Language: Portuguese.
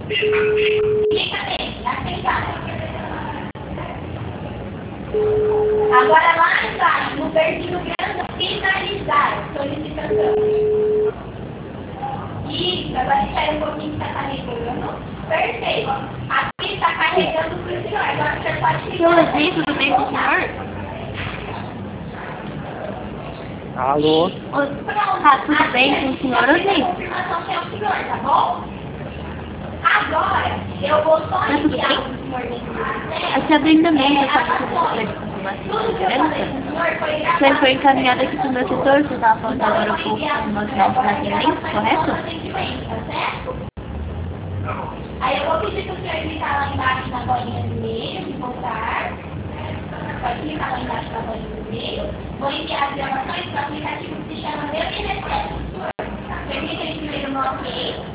Fica bem, aceitar. Agora lá embaixo, no verdinho grande, finalizar, solicitação. Isso, agora espera um pouquinho que está carregando. Perfeito. Aqui está carregando para o senhor. Agora você pode ficar. Sim, tudo bem com o senhor? Alô? Tá tudo bem com o senhor, Osni? Confirmação que é o senhor, tá bom? Agora, eu vou só enviar o senhor dentro do Aqui a Brenda Mendes, eu estava fazendo tudo que eu falei com o senhor foi você gravado. foi encaminhado aqui para o meu setor, você estava falando agora um pouco com o nosso médico na atendente, correto? Aí eu vou pedir para o senhor clicar lá embaixo na bolinha do meio, de voltar. Pode clicar lá embaixo na bolinha do meio. Vou enviar as gravações para o aplicativo que se chama Meu e Respeito. Você clica em primeiro no OK.